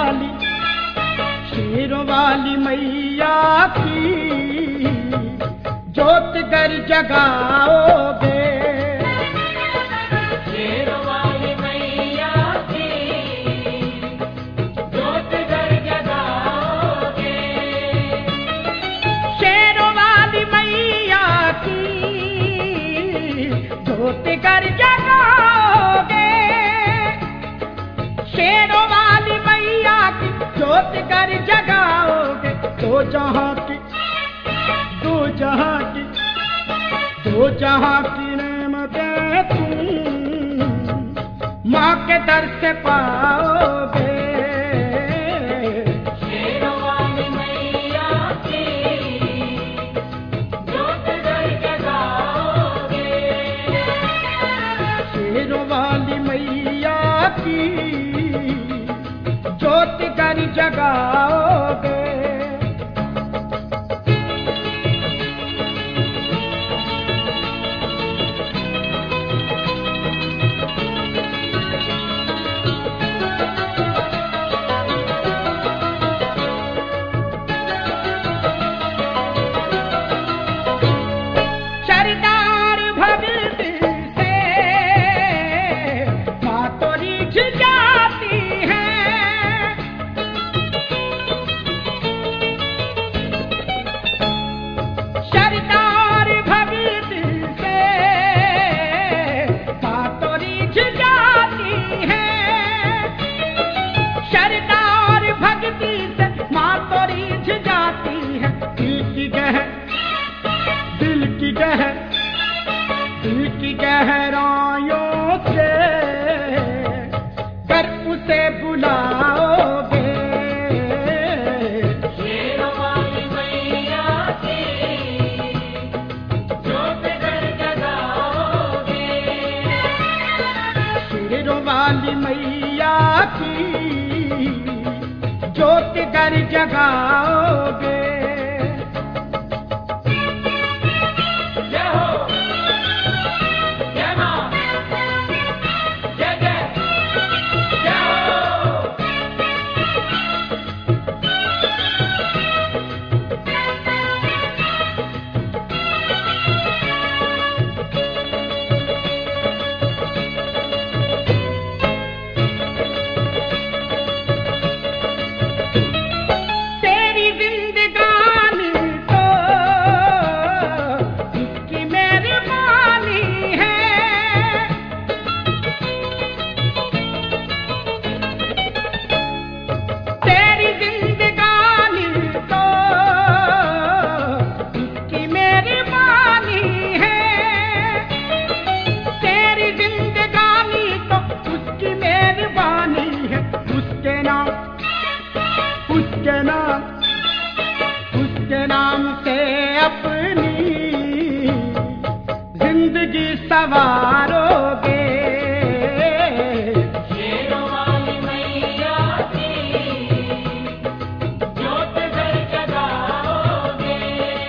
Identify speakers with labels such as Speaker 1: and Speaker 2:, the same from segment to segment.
Speaker 1: वाली, शेरों वाली मैया की ज्योत घर जगाओगे।
Speaker 2: शेरों वाली मैया की ज्योत घर जगाओगे।
Speaker 1: शेरों वाली मैया की ज्योत घर जगाओगे। शेरों वाली मैया की ज्योत घर जगाओगे। दो जहां की, दो जहां की, दो जहां की नेमतें तुम माँ के दर से पाओगे।
Speaker 2: शेरों वाली मैया की ज्योत घर जगाओगे।
Speaker 1: शेरों वाली मैया की ज्योत घर जगाओगे। सरदार भगत से माँ तो रिझ जाती है। सरदार भगत से माँ तो रिझ जाती है। सरदार भक्ति से माँ तो रिझ जाती है। दिल की गहराइयों से कर उसे बुलाओगे।
Speaker 2: शेरों वाली मैया की ज्योत घर जगाओगे।
Speaker 1: शेरों वाली मैया की ज्योत घर जगाओगे।
Speaker 2: जय हो, जय मां, जय जय, जय हो।
Speaker 1: तेरी जिंदगानी तो इसकी मेहरबानी है। तेरी जिंदगानी तो इसकी मेहरबानी है। तेरी जिंदगानी तो उसकी मेहरबानी है। उसके नाम, उसके नाम, उसके नाम से अपनी जिंदगी सवारोगे।
Speaker 2: शेरों वाली मैया की ज्योत घर जगाओगे।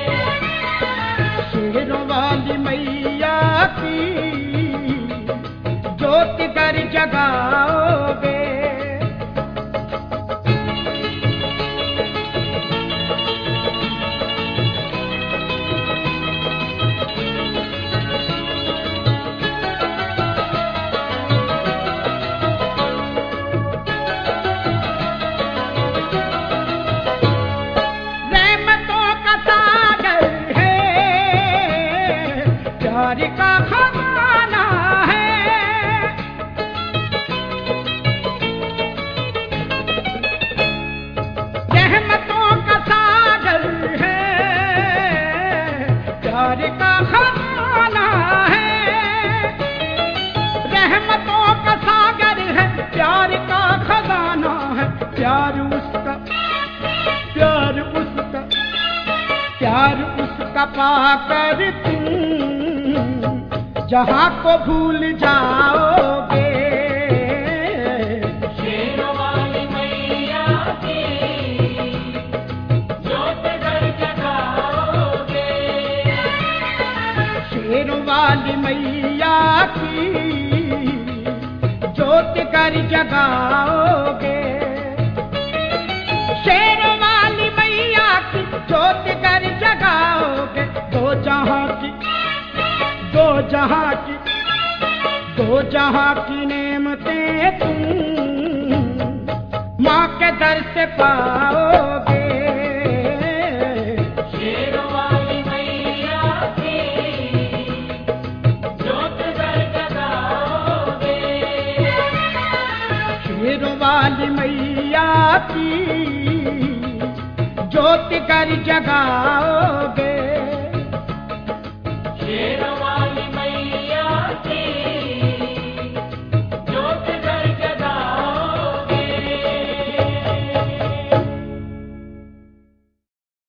Speaker 1: शेरों वाली मैया की ज्योत घर जगाओगे। रहमतों का सागर है, प्यार का खजाना है। रहमतों का सागर है, प्यार का खजाना है। रहमतों का सागर है, प्यार का खजाना है। प्यार उसका, प्यार उसका, प्यार उसका पाकर तुम जहां को भूल जाओगे।
Speaker 2: शेरों वाली मैया की ज्योत घर जगाओगे।
Speaker 1: शेरों वाली मैया की ज्योत कर जगाओगे। ज्योति कर जगाओगे दो जहां की, दो जहां की, दो जहां की नेमतें तुम माँ के दर से पाओगे।
Speaker 2: शेरों वाली मैया की ज्योत घर जगाओगे।
Speaker 1: शेरों वाली मैया की ज्योति कर जगा